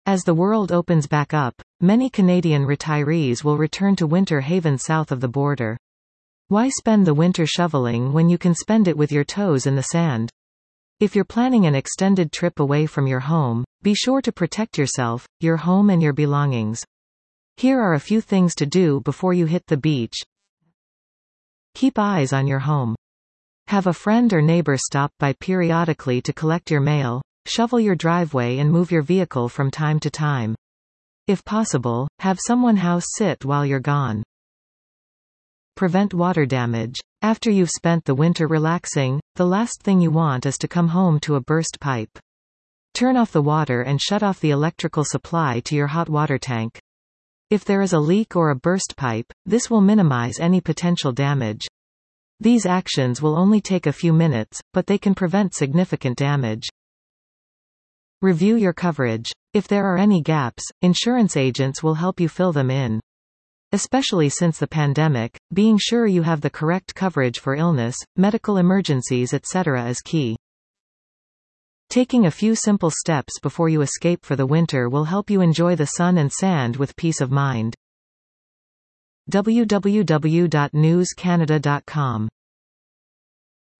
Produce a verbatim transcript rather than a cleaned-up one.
As the world opens back up, many Canadian retirees will return to winter havens south of the border. Why spend the winter shoveling when you can spend it with your toes in the sand? If you're planning an extended trip away from your home, be sure to protect yourself, your home and your belongings. Here are a few things to do before you hit the beach. Keep eyes on your home. Have a friend or neighbor stop by periodically to collect your mail, shovel your driveway and move your vehicle from time to time. If possible, have someone house sit while you're gone. Prevent water damage. After you've spent the winter relaxing, the last thing you want is to come home to a burst pipe. Turn off the water and shut off the electrical supply to your hot water tank. If there is a leak or a burst pipe, this will minimize any potential damage. These actions will only take a few minutes, but they can prevent significant damage. Review your coverage. If there are any gaps, insurance agents will help you fill them in. Especially since the pandemic, being sure you have the correct coverage for illness, medical emergencies, et cetera is key. Taking a few simple steps before you escape for the winter will help you enjoy the sun and sand with peace of mind. w w w dot news canada dot com